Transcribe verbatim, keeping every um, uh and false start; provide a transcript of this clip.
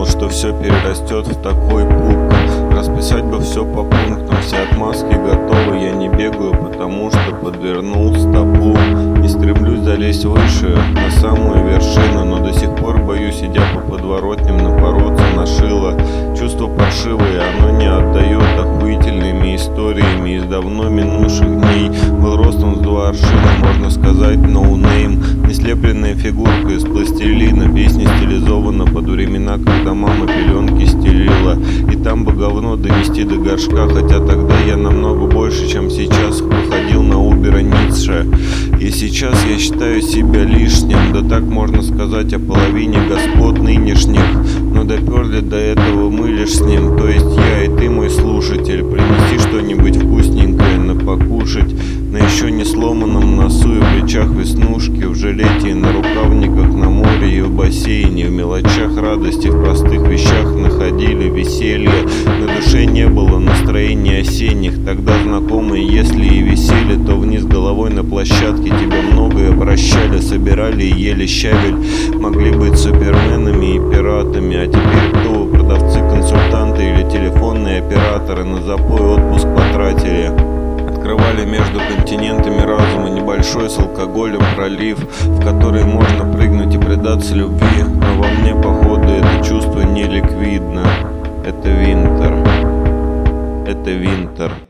думал, что все перерастет в такой пук. Расписать бы все по пунктам, все отмазки готовы. Я не бегаю, потому что подвернул стопу. Не стремлюсь залезть выше, на самую вершину, но до сих пор боюсь, идя по подворотням, напороться на шило. Чувство паршивое, оно не отдает охуительными историями из давно минувших дней. Был ростом с два аршина, можно сказать, ноунейм. Неслепленная фигурка из пластилина, песня стилизована под времена, когда мама пеленки стелила. И там бы говно донести до горшка, хотя тогда я намного больше, чем сейчас, выходил на Убера Ницше. И сейчас я считаю себя лишним, да так можно сказать о половине господ нынешних. Но доперли до этого мы лишь с ним, то есть я и ты, мой слушатель. Принеси что-нибудь вкусненькое на покушать, на еще не сломанном носу и плечах веснушки, в жилете и на рукавниках, на море и в бассейне. В мелочах радости, в простых вещах находили веселье. На душе не было настроения осенних, тогда знакомые, если и висели, то вниз головой на площадке. Тебя многое прощали, собирали и ели щавель. Могли быть суперменами и пиратами, а теперь кто вы, продавцы, консультанты или телефонные операторы? На запой отпуск потратили. Открывали между континентами разума небольшой с алкоголем пролив, в который можно прыгнуть и предаться любви. Но во мне, походу, это чувство не ликвидно. Это Винтер. Это Винтер.